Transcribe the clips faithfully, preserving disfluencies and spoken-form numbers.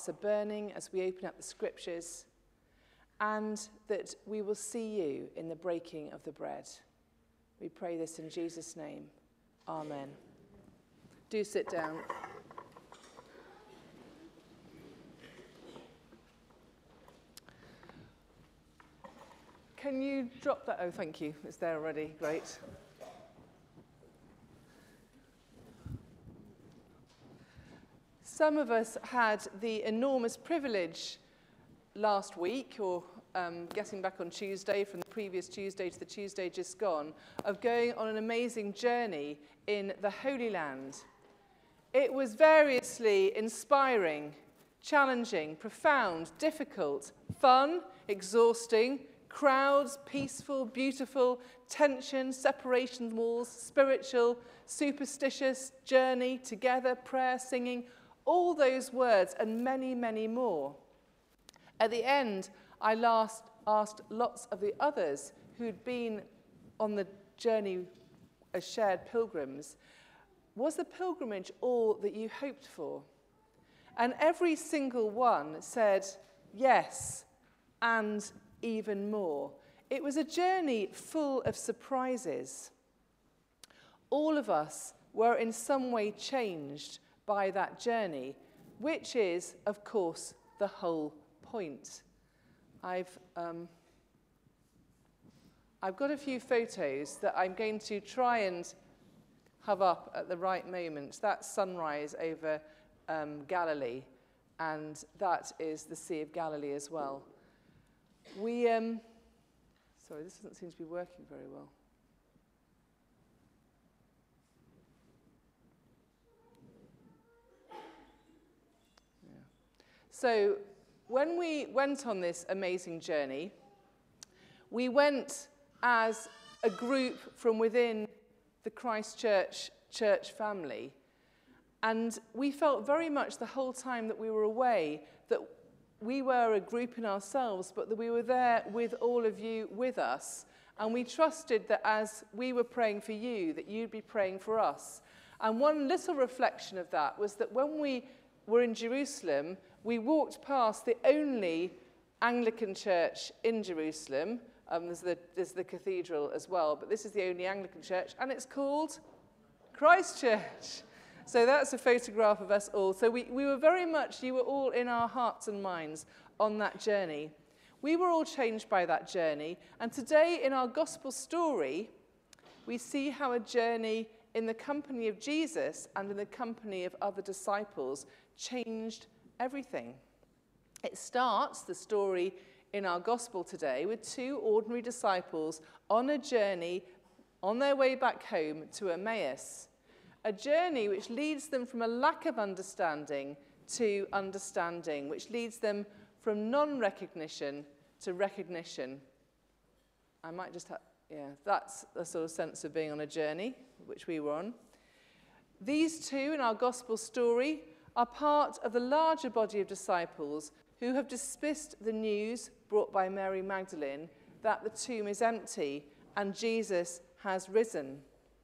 are burning as we open up the scriptures, and that we will see you in the breaking of the bread. We pray this in Jesus' name. Amen. Do sit down. Can you drop that? Oh, thank you. It's there already. Great. Some of us had the enormous privilege last week, or um, getting back on Tuesday, from the previous Tuesday to the Tuesday just gone, of going on an amazing journey in the Holy Land. It was variously inspiring, challenging, profound, difficult, fun, exhausting, crowds, peaceful, beautiful, tension, separation walls, spiritual, superstitious, journey, together, prayer, singing, all those words and many, many more. At the end, I last asked lots of the others who'd been on the journey as shared pilgrims, was the pilgrimage all that you hoped for? And every single one said, yes, and even more. It was a journey full of surprises. All of us were in some way changed by that journey, which is, of course, the whole point. I've, um, I've got a few photos that I'm going to try and have up at the right moment. That's sunrise over um, Galilee, and that is the Sea of Galilee as well. We, um, sorry, this doesn't seem to be working very well. Yeah. So when we went on this amazing journey, we went as a group from within the Christchurch church family, and we felt very much the whole time that we were away that we were a group in ourselves, but that we were there with all of you with us, and we trusted that as we were praying for you, that you'd be praying for us. And one little reflection of that was that when we were in Jerusalem, we walked past the only Anglican church in Jerusalem. Um, there's, the, there's the cathedral as well, but this is the only Anglican church, and it's called Christchurch. So that's a photograph of us all. So we, we were very much, you were all in our hearts and minds on that journey. We were all changed by that journey, and today in our gospel story, we see how a journey in the company of Jesus and in the company of other disciples changed everything. It starts, the story in our gospel today, with two ordinary disciples on a journey on their way back home to Emmaus. A journey which leads them from a lack of understanding to understanding, which leads them from non-recognition to recognition. I might just have, yeah, that's a sort of sense of being on a journey, which we were on. These two in our gospel story are part of the larger body of disciples who have dismissed the news brought by Mary Magdalene that the tomb is empty and Jesus has risen.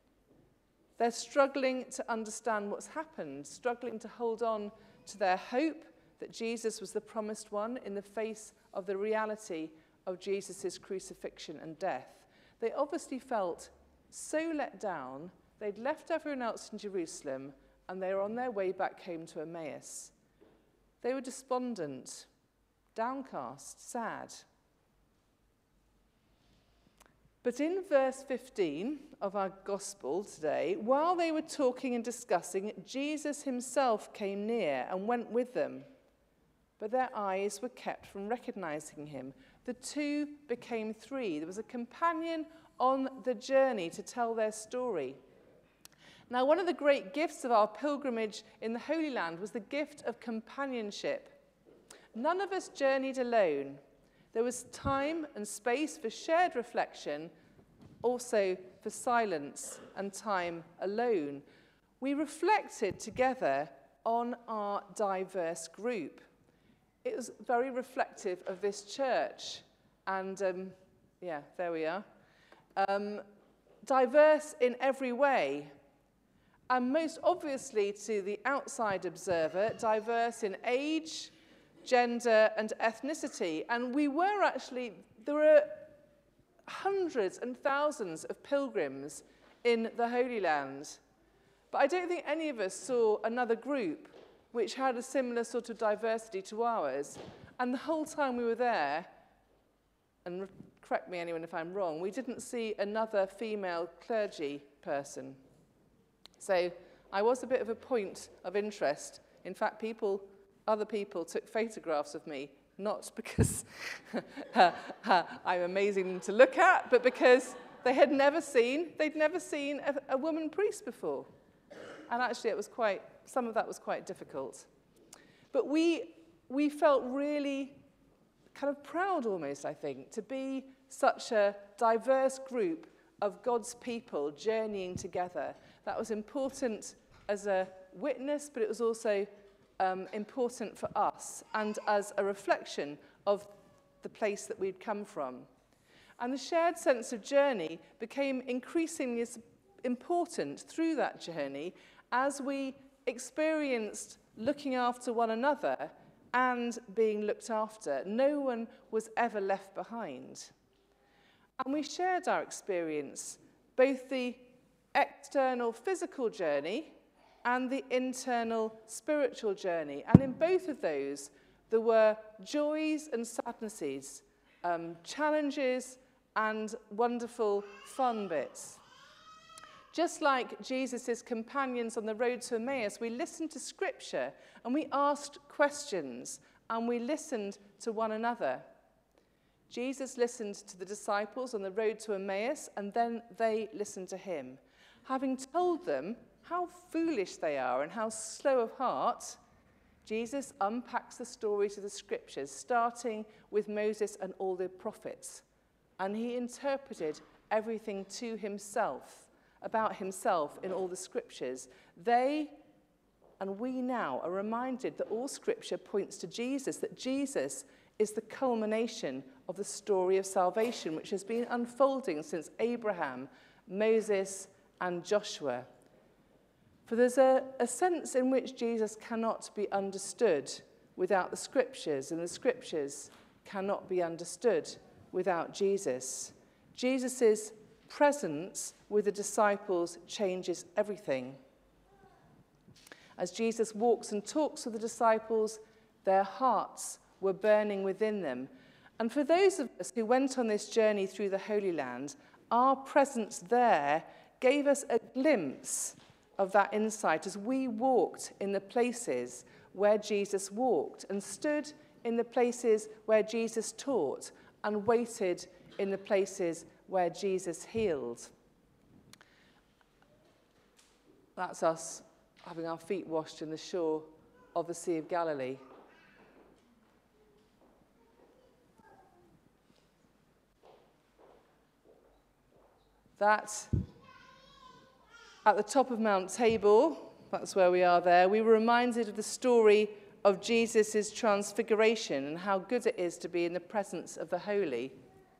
They're struggling to understand what's happened, struggling to hold on to their hope that Jesus was the promised one in the face of the reality of Jesus' crucifixion and death. They obviously felt so let down, they'd left everyone else in Jerusalem and they were on their way back home to Emmaus. They were despondent, downcast, sad. But in verse fifteen of our gospel today, while they were talking and discussing, Jesus himself came near and went with them. But their eyes were kept from recognizing him. The two became three. There was a companion on the journey to tell their story. Now, one of the great gifts of our pilgrimage in the Holy Land was the gift of companionship. None of us journeyed alone. There was time and space for shared reflection, also for silence and time alone. We reflected together on our diverse group. It was very reflective of this church. And, um, yeah, there we are. Um, diverse in every way. And most obviously to the outside observer, diverse in age, gender, and ethnicity. And we were actually, there were hundreds and thousands of pilgrims in the Holy Land. But I don't think any of us saw another group which had a similar sort of diversity to ours. And the whole time we were there, and correct me anyone if I'm wrong, we didn't see another female clergy person. So I was a bit of a point of interest. In fact, people, other people took photographs of me, not because I'm amazing to look at, but because they had never seen, they'd never seen a, a woman priest before. And actually, it was quite, some of that was quite difficult. But we, we felt really kind of proud almost, I think, to be such a diverse group of God's people journeying together. That was important as a witness, but it was also um, important for us and as a reflection of the place that we'd come from. And the shared sense of journey became increasingly important through that journey as we experienced looking after one another and being looked after. No one was ever left behind. And we shared our experience, both the external physical journey and the internal spiritual journey. And in both of those, there were joys and sadnesses, um, challenges and wonderful fun bits. Just like Jesus' companions on the road to Emmaus, we listened to Scripture and we asked questions and we listened to one another. Jesus listened to the disciples on the road to Emmaus and then they listened to him. Having told them how foolish they are and how slow of heart, Jesus unpacks the stories of the Scriptures, starting with Moses and all the prophets. And he interpreted everything to himself, about himself in all the Scriptures. They and we now are reminded that all Scripture points to Jesus, that Jesus is the culmination of the story of salvation, which has been unfolding since Abraham, Moses, and Joshua. For there's a, a sense in which Jesus cannot be understood without the Scriptures, and the Scriptures cannot be understood without Jesus. Jesus' presence with the disciples changes everything. As Jesus walks and talks with the disciples, their hearts were burning within them. And for those of us who went on this journey through the Holy Land, our presence there gave us a glimpse of that insight as we walked in the places where Jesus walked and stood in the places where Jesus taught and waited in the places where Jesus healed. That's us having our feet washed in the shore of the Sea of Galilee. That at the top of Mount Tabor, that's where we are there, we were reminded of the story of Jesus' transfiguration and how good it is to be in the presence of the holy.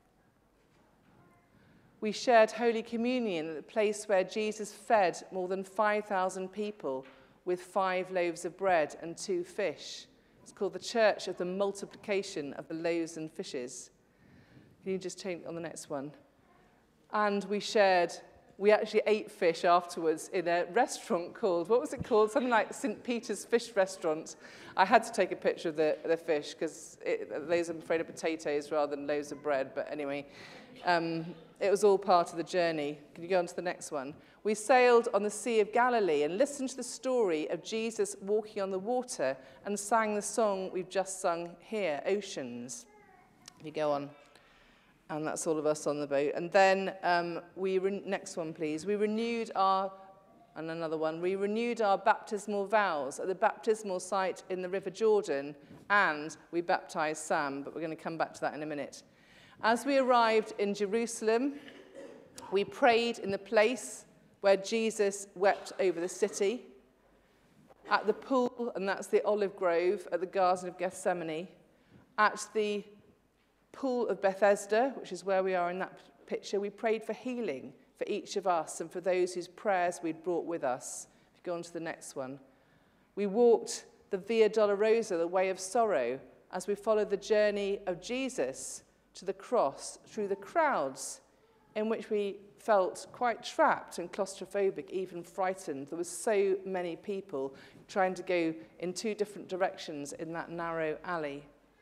We shared Holy Communion at the place where Jesus fed more than five thousand people with five loaves of bread and two fish. It's called the Church of the Multiplication of the Loaves and Fishes. Can you just change on the next one? And we shared, we actually ate fish afterwards in a restaurant called, what was it called? Something like Saint Peter's Fish Restaurant. I had to take a picture of the, the fish because those, I'm afraid, are potatoes rather than loaves of bread. But anyway, um, it was all part of the journey. Can you go on to the next one? We sailed on the Sea of Galilee and listened to the story of Jesus walking on the water and sang the song we've just sung here, Oceans. If you go on. And that's all of us on the boat. And then um, we, re- next one please, we renewed our, and another one, we renewed our baptismal vows at the baptismal site in the River Jordan, and we baptized Sam, but we're going to come back to that in a minute. As we arrived in Jerusalem, we prayed in the place where Jesus wept over the city, at the pool, and that's the olive grove at the Garden of Gethsemane, at the pool of Bethesda, which is where we are in that picture. We prayed for healing for each of us and for those whose prayers we'd brought with us. If you go on to the next one. We walked the Via Dolorosa, the way of sorrow, as we follow the journey of Jesus to the cross through the crowds in which we felt quite trapped and claustrophobic, even frightened. There were so many people trying to go in two different directions in that narrow alley.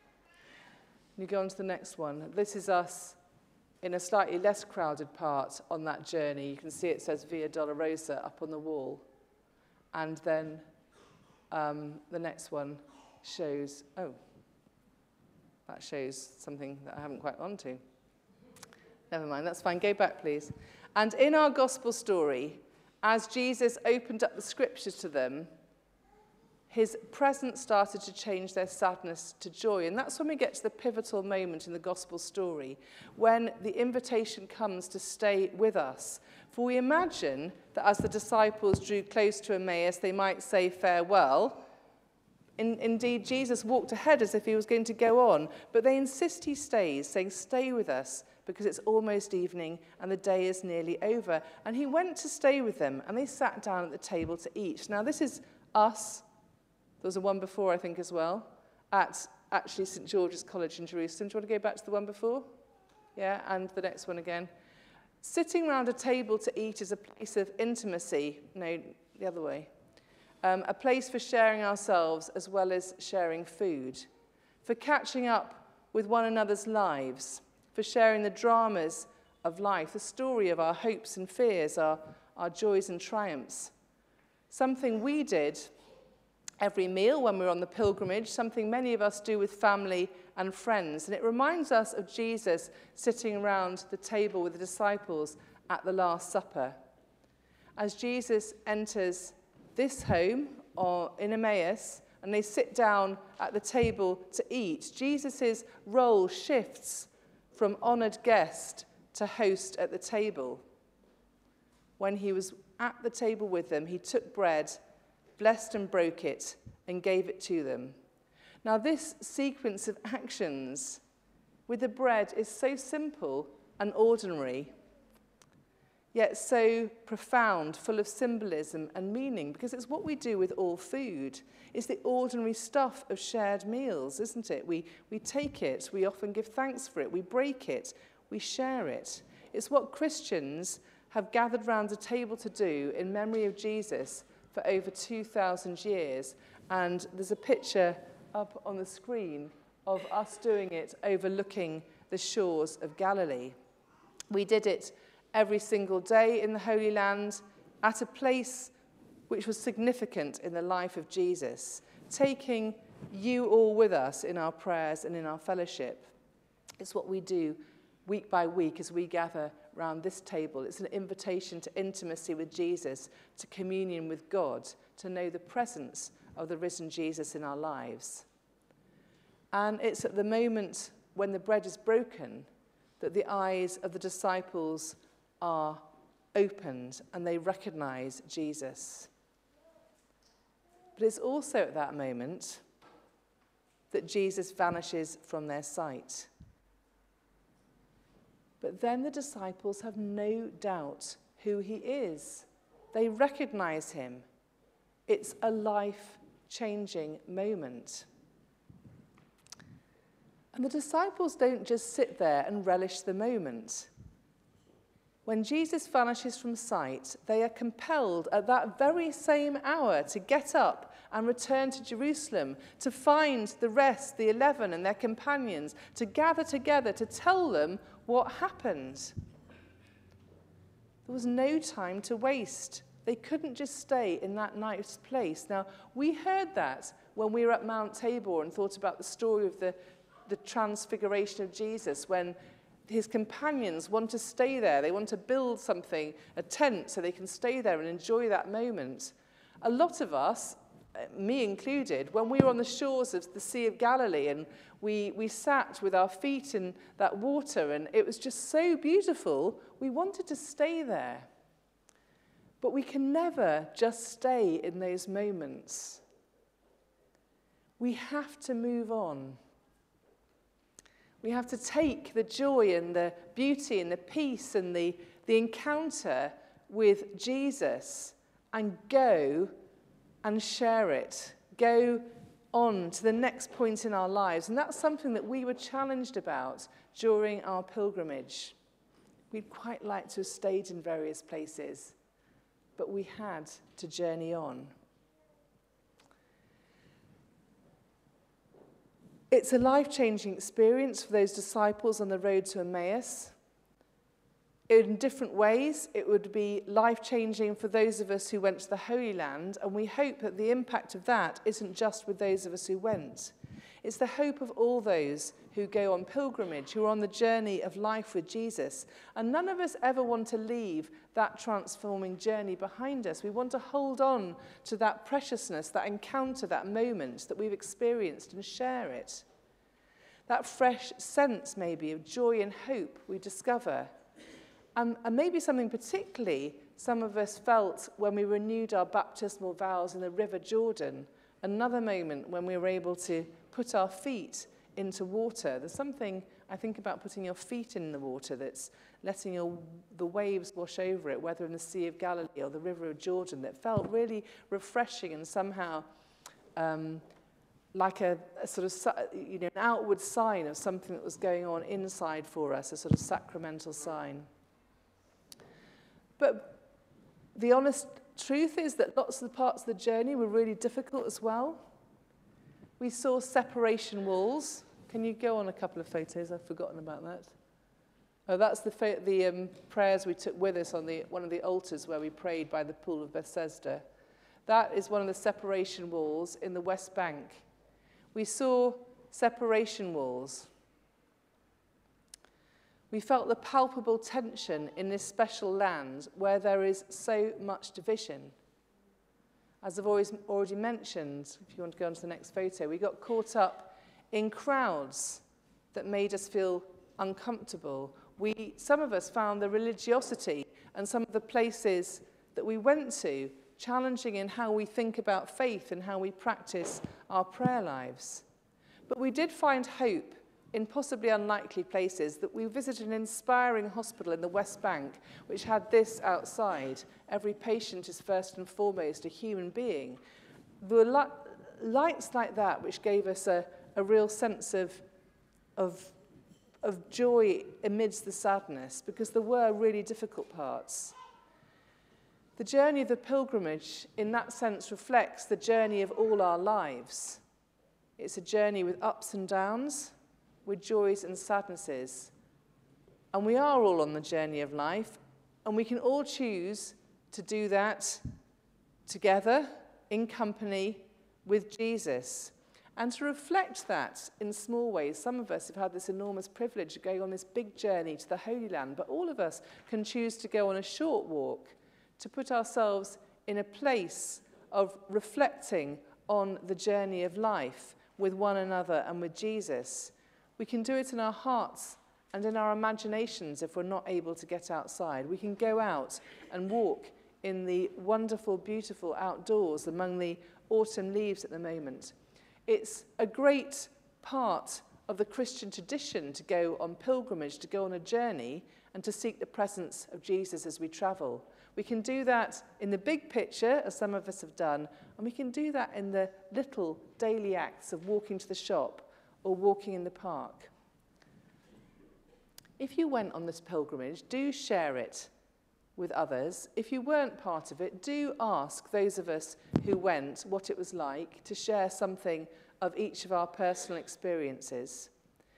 You go on to the next one. This is us in a slightly less crowded part on that journey. You can see it says Via Dolorosa up on the wall. And then um, the next one shows, oh, that shows something that I haven't quite gone to. Never mind, that's fine. Go back, please. And in our gospel story, as Jesus opened up the scriptures to them, his presence started to change their sadness to joy. And that's when we get to the pivotal moment in the gospel story, when the invitation comes to stay with us. For we imagine that as the disciples drew close to Emmaus, they might say farewell. In, indeed, Jesus walked ahead as if he was going to go on, but they insist he stays, saying, "Stay with us, because it's almost evening and the day is nearly over." And he went to stay with them, and they sat down at the table to eat. Now, this is us. There was a one before, I think, as well, at actually Saint George's College in Jerusalem. Do you want to go back to the one before? Yeah, and the next one again. Sitting round a table to eat is a place of intimacy. No, the other way. Um, a place for sharing ourselves as well as sharing food, for catching up with one another's lives, for sharing the dramas of life, the story of our hopes and fears, our, our joys and triumphs. Something we did every meal when we're on the pilgrimage, something many of us do with family and friends. And it reminds us of Jesus sitting around the table with the disciples at the Last Supper. As Jesus enters this home or in Emmaus, and they sit down at the table to eat, Jesus' role shifts from honoured guest to host at the table. When he was at the table with them, he took bread, blessed and broke it, and gave it to them. Now, this sequence of actions with the bread is so simple and ordinary, yet so profound, full of symbolism and meaning, because it's what we do with all food. It's the ordinary stuff of shared meals, isn't it? We, we take it, we often give thanks for it, we break it, we share it. It's what Christians have gathered round a table to do in memory of Jesus for over two thousand years. And there's a picture up on the screen of us doing it overlooking the shores of Galilee. We did it every single day in the Holy Land at a place which was significant in the life of Jesus, taking you all with us in our prayers and in our fellowship. It's what we do week by week as we gather around this table. It's an invitation to intimacy with Jesus, to communion with God, to know the presence of the risen Jesus in our lives. And it's at the moment when the bread is broken that the eyes of the disciples are opened and they recognize Jesus. But it's also at that moment that Jesus vanishes from their sight. But then the disciples have no doubt who he is. They recognize him. It's a life-changing moment. And the disciples don't just sit there and relish the moment. When Jesus vanishes from sight, they are compelled at that very same hour to get up and return to Jerusalem, to find the rest, the eleven and their companions, to gather together to tell them what happened. There was no time to waste. They couldn't just stay in that nice place. Now, we heard that when we were at Mount Tabor and thought about the story of the, the transfiguration of Jesus, when his companions want to stay there. They want to build something, a tent, so they can stay there and enjoy that moment. A lot of us, me included, when we were on the shores of the Sea of Galilee and we, we sat with our feet in that water and it was just so beautiful, we wanted to stay there. But we can never just stay in those moments. We have to move on. We have to take the joy and the beauty and the peace and the, the encounter with Jesus and go and share it. Go on to the next point in our lives. And that's something that we were challenged about during our pilgrimage. We'd quite like to have stayed in various places, but we had to journey on. It's a life-changing experience for those disciples on the road to Emmaus. In different ways, it would be life-changing for those of us who went to the Holy Land, and we hope that the impact of that isn't just with those of us who went. It's the hope of all those who go on pilgrimage, who are on the journey of life with Jesus. And none of us ever want to leave that transforming journey behind us. We want to hold on to that preciousness, that encounter, that moment that we've experienced and share it. That fresh sense, maybe, of joy and hope we discover. Um, and maybe something particularly some of us felt when we renewed our baptismal vows in the River Jordan. Another moment when we were able to put our feet into water. There's something, I think, about putting your feet in the water that's letting your, the waves wash over it, whether in the Sea of Galilee or the River of Jordan, that felt really refreshing and somehow um, like a, a sort of, you know, an outward sign of something that was going on inside for us, a sort of sacramental sign. But the honest truth is that lots of the parts of the journey were really difficult as well. We saw separation walls. Can you go on a couple of photos? I've forgotten about that. Oh, that's the, the um, prayers we took with us on the, one of the altars where we prayed by the pool of Bethesda. That is one of the separation walls in the West Bank. We saw separation walls. We felt the palpable tension in this special land where there is so much division. As I've always already mentioned, if you want to go on to the next photo, we got caught up in crowds that made us feel uncomfortable. We, some of us found the religiosity and some of the places that we went to challenging in how we think about faith and how we practice our prayer lives. But we did find hope in possibly unlikely places. That we visited an inspiring hospital in the West Bank, which had this outside: every patient is first and foremost a human being. There were li- lights like that which gave us a, a real sense of, of, of joy amidst the sadness, because there were really difficult parts. The journey of the pilgrimage, in that sense, reflects the journey of all our lives. It's a journey with ups and downs, with joys and sadnesses. And we are all on the journey of life, and we can all choose to do that together, in company with Jesus, and to reflect that in small ways. Some of us have had this enormous privilege of going on this big journey to the Holy Land, but all of us can choose to go on a short walk, to put ourselves in a place of reflecting on the journey of life with one another and with Jesus. We can do it in our hearts and in our imaginations if we're not able to get outside. We can go out and walk in the wonderful, beautiful outdoors among the autumn leaves at the moment. It's a great part of the Christian tradition to go on pilgrimage, to go on a journey, and to seek the presence of Jesus as we travel. We can do that in the big picture, as some of us have done, and we can do that in the little daily acts of walking to the shop or walking in the park. If you went on this pilgrimage, do share it with others. If you weren't part of it, do ask those of us who went what it was like to share something of each of our personal experiences.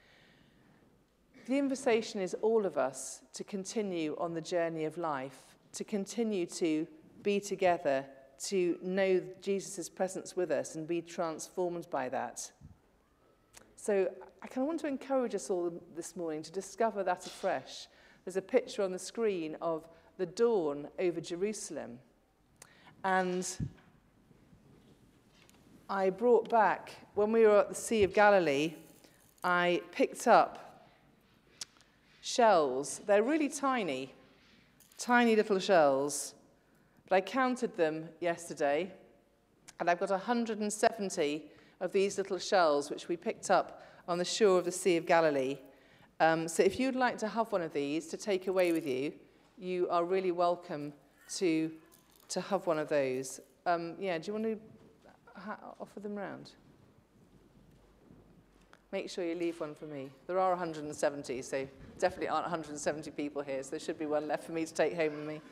The invitation is all of us to continue on the journey of life, to continue to be together, to know Jesus' presence with us and be transformed by that. So I kind of want to encourage us all this morning to discover that afresh. There's a picture on the screen of the dawn over Jerusalem. And I brought back, when we were at the Sea of Galilee, I picked up shells. They're really tiny, tiny little shells. But I counted them yesterday, and I've got one hundred seventy of these little shells, which we picked up on the shore of the Sea of Galilee. Um, so if you'd like to have one of these to take away with you, you are really welcome to, to have one of those. Um, yeah, do you want to ha- offer them round? make sure you leave one for me. There are one hundred seventy, so definitely aren't one hundred seventy people here, so there should be one left for me to take home with me.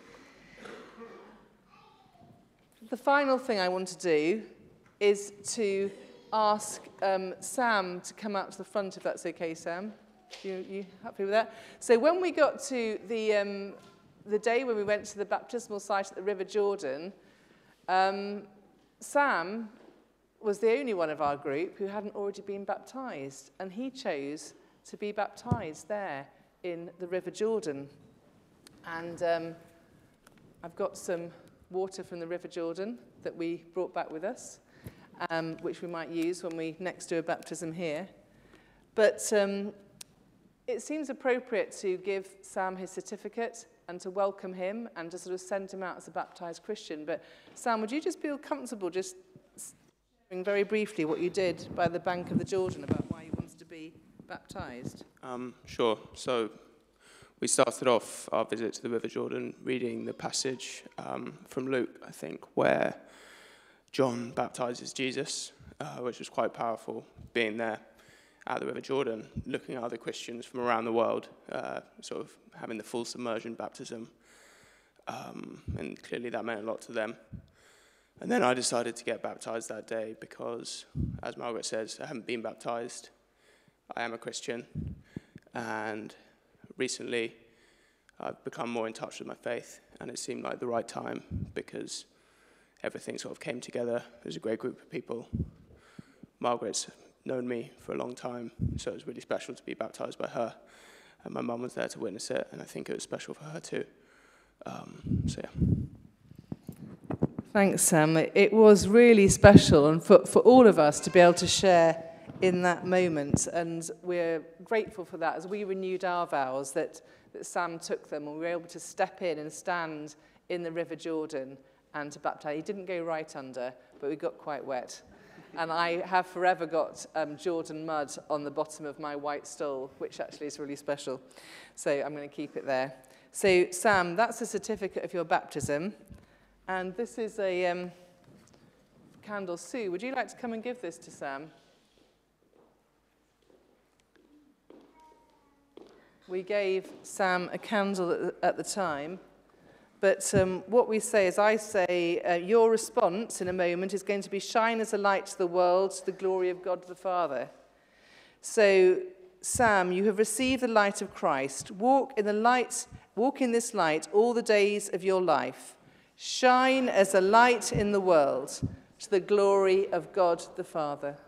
The final thing I want to do is to ask um, Sam to come out to the front, if that's okay, Sam. You, you happy with that? So when we got to the, um, the day when we went to the baptismal site at the River Jordan, um, Sam was the only one of our group who hadn't already been baptized, and he chose to be baptized there in the River Jordan. And um, I've got some water from the River Jordan that we brought back with us, um, which we might use when we next do a baptism here. But um, it seems appropriate to give Sam his certificate and to welcome him and to sort of send him out as a baptized Christian. But Sam, would you just feel comfortable just sharing very briefly what you did by the bank of the Jordan about why you wanted to be baptized? Um, sure. So we started off our visit to the River Jordan reading the passage um, from Luke, I think, where John baptizes Jesus, uh, which was quite powerful, being there at the River Jordan, looking at other Christians from around the world, uh, sort of having the full submersion baptism. Um, and clearly that meant a lot to them. And then I decided to get baptized that day because, as Margaret says, I haven't been baptized. I am a Christian. And recently, I've become more in touch with my faith, and it seemed like the right time because everything sort of came together. There's a great group of people. Margaret's known me for a long time, so it was really special to be baptized by her. And my mum was there to witness it, and I think it was special for her too. Um, so, yeah. Thanks, Sam. It was really special, and for, for all of us to be able to share in that moment, and we're grateful for that as we renewed our vows that, that Sam took them, and we were able to step in and stand in the River Jordan and to baptize. He didn't go right under, but we got quite wet. And I have forever got um, Jordan mud on the bottom of my white stole, which actually is really special. So I'm going to keep it there. So Sam, that's a certificate of your baptism, and this is a um, candle. Sue, would you like to come and give this to Sam? We gave Sam a candle at the, at the time, but um, what we say is I say uh, your response in a moment is going to be shine as a light to the world, to the glory of God the Father. So, Sam, you have received the light of Christ. Walk in the light, walk in this light all the days of your life. Shine as a light in the world, to the glory of God the Father.